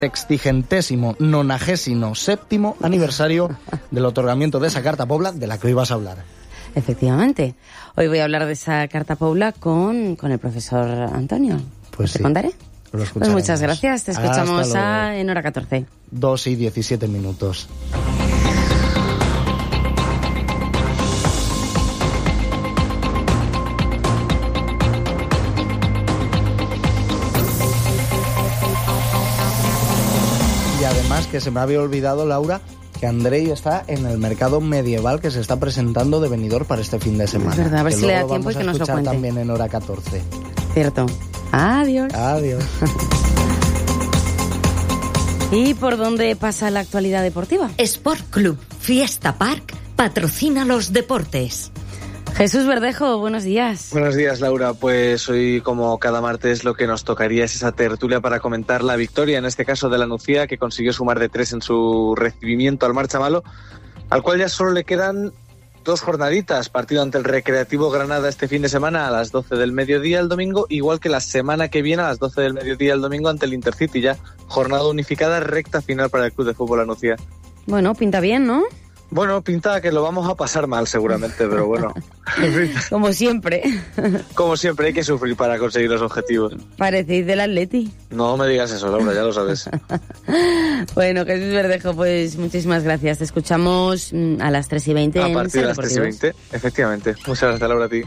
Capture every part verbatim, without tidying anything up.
Sextigentésimo, nonagésimo, séptimo aniversario del otorgamiento de esa Carta Pobla de la que hoy vas a hablar. Efectivamente. Hoy voy a hablar de esa Carta Pobla con, con el profesor Antonio. Pues ¿Te sí. contaré? Lo pues muchas gracias. Te escuchamos Hasta a, en hora catorce. dos y diecisiete minutos. Y además que se me había olvidado, Laura, que Andrei está en el mercado medieval que se está presentando de Benidorm para este fin de semana. Es verdad, a ver que si le da luego tiempo y que nos lo vamos a escuchar cuente. también en hora catorce. Cierto. Adiós. Adiós. ¿Y por dónde pasa la actualidad deportiva? Sport Club Fiesta Park patrocina los deportes. Jesús Verdejo, buenos días. Buenos días, Laura. Pues hoy, como cada martes, lo que nos tocaría es esa tertulia para comentar la victoria, en este caso de la Nucía, que consiguió sumar de tres en su recibimiento al Marchamalo, al cual ya solo le quedan dos jornaditas. Partido ante el Recreativo Granada este fin de semana a las doce del mediodía el domingo, igual que la semana que viene a las doce del mediodía el domingo ante el Intercity. Ya jornada unificada, recta final para el Club de Fútbol La Nucía. Bueno, pinta bien, ¿no? Bueno, pinta que lo vamos a pasar mal seguramente, pero bueno. Como siempre. Como siempre, hay que sufrir para conseguir los objetivos. Parecéis del Atleti. No me digas eso, Laura, ya lo sabes. Bueno, Jesús Verdejo, pues muchísimas gracias. Te escuchamos a las tres y veinte. A en partir de las tres y Deportivos. veinte, efectivamente. Muchas gracias, Laura, a ti.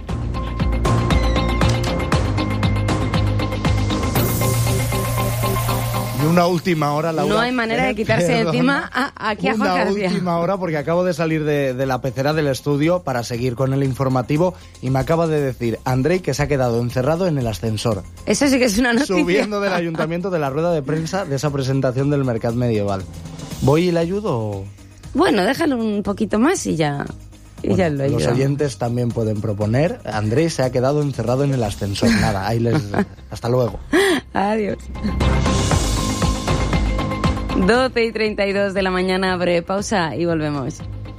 Y una última hora, Laura. No hay manera de quitarse de encima a, aquí a Juan Una García. última hora, porque acabo de salir de, de la pecera del estudio para seguir con el informativo y me acaba de decir Andrei que se ha quedado encerrado en el ascensor. Eso sí que es una noticia. Subiendo del ayuntamiento de la rueda de prensa de esa presentación del Mercat Medieval. ¿Voy y le ayudo o...? Bueno, déjalo un poquito más y ya... Y Bueno, ya lo los ayudo. oyentes también pueden proponer. Andrés se ha quedado encerrado en el ascensor. Nada, ahí les... Hasta luego. Adiós. doce y treinta y dos de la mañana, breve pausa y volvemos.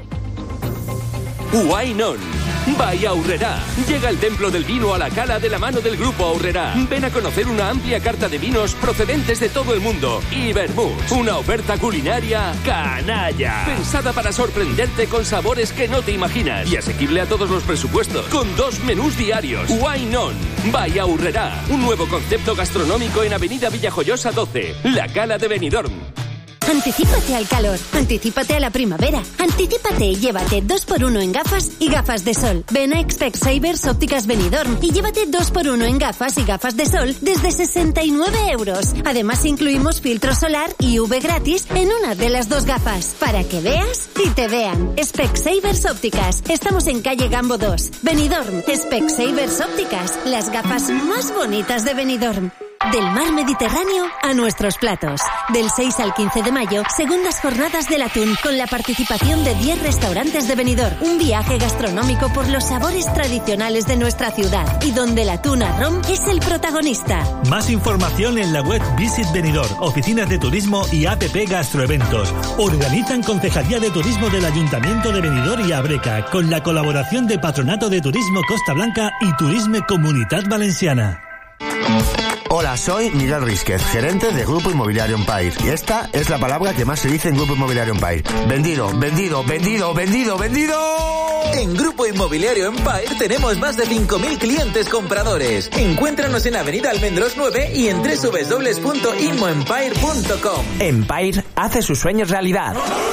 Wine On. By Aurrerá. Llega el templo del vino a la cala de la mano del Grupo Aurrerá. Ven a conocer una amplia carta de vinos procedentes de todo el mundo. Y vermús. Una oferta culinaria canalla. Pensada para sorprenderte con sabores que no te imaginas. Y asequible a todos los presupuestos. Con dos menús diarios. Wine On. By Aurrerá. Un nuevo concepto gastronómico en Avenida Villajoyosa doce. La cala de Benidorm. Anticípate al calor, anticípate a la primavera, anticípate y llévate dos por uno en gafas y gafas de sol. Ven a Specsavers Ópticas Benidorm y llévate dos por uno en gafas y gafas de sol desde sesenta y nueve euros. Además incluimos filtro solar y U V gratis en una de las dos gafas, para que veas y te vean. Specsavers Ópticas, estamos en calle Gambo dos, Benidorm. Specsavers Ópticas, las gafas más bonitas de Benidorm. Del mar Mediterráneo a nuestros platos. Del seis al quince de mayo, segundas jornadas del atún con la participación de diez restaurantes de Benidorm. Un viaje gastronómico por los sabores tradicionales de nuestra ciudad y donde el atún a rom es el protagonista. Más información en la web Visit Benidorm, oficinas de turismo y app Gastroeventos. Organizan Concejalía de Turismo del Ayuntamiento de Benidorm y Abreca con la colaboración de Patronato de Turismo Costa Blanca y Turisme Comunitat Valenciana. Hola, soy Miguel Rísquez, gerente de Grupo Inmobiliario Empire. Y esta es la palabra que más se dice en Grupo Inmobiliario Empire. Vendido, vendido, vendido, vendido, vendido. En Grupo Inmobiliario Empire tenemos más de cinco mil clientes compradores. Encuéntranos en Avenida Almendros nueve y en doble u doble u doble u punto inmoempire punto com. Empire hace sus sueños realidad.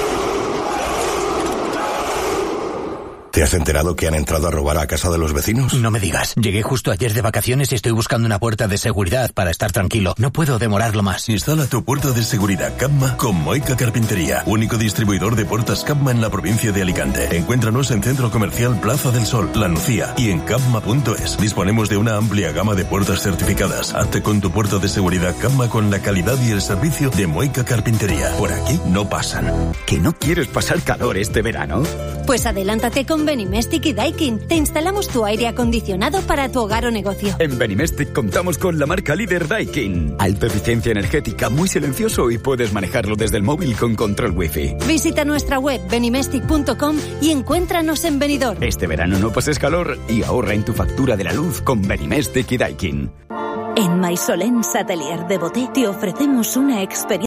¿Te has enterado que han entrado a robar a casa de los vecinos? No me digas. Llegué justo ayer de vacaciones y estoy buscando una puerta de seguridad para estar tranquilo. No puedo demorarlo más. Instala tu puerta de seguridad Capma con Moica Carpintería, único distribuidor de puertas Capma en la provincia de Alicante. Encuéntranos en Centro Comercial Plaza del Sol, La Nucía y en capma punto es. Disponemos de una amplia gama de puertas certificadas. Hazte con tu puerta de seguridad Capma con la calidad y el servicio de Moica Carpintería. Por aquí no pasan. ¿Que no quieres pasar calor este verano? Pues adelántate con Benimestic y Daikin. Te instalamos tu aire acondicionado para tu hogar o negocio. En Benimestic contamos con la marca líder Daikin. Alta eficiencia energética, muy silencioso y puedes manejarlo desde el móvil con control wifi. Visita nuestra web benimestic punto com y encuéntranos en Benidorm. Este verano no pases calor y ahorra en tu factura de la luz con Benimestic y Daikin. En Maisolens Atelier de Boté te ofrecemos una experiencia